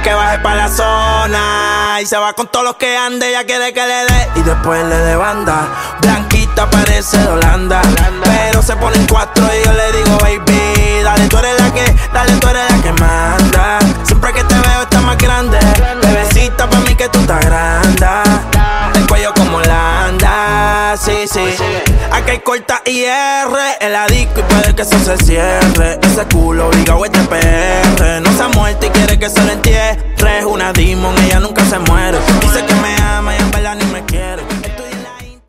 que baje pa' la zona y se va con todos los que ande, ella quiere que le dé y después le dé banda. Blanquita parece de Holanda, pero se ponen cuatro y yo le digo baby, dale tú eres la que manda. Siempre que te veo estás más grande, bebecita pa' mí que tú estás grande. El cuello como Holanda, sí, sí. Aquí hay corta IR en la disco y puede que eso se cierre. Ese culo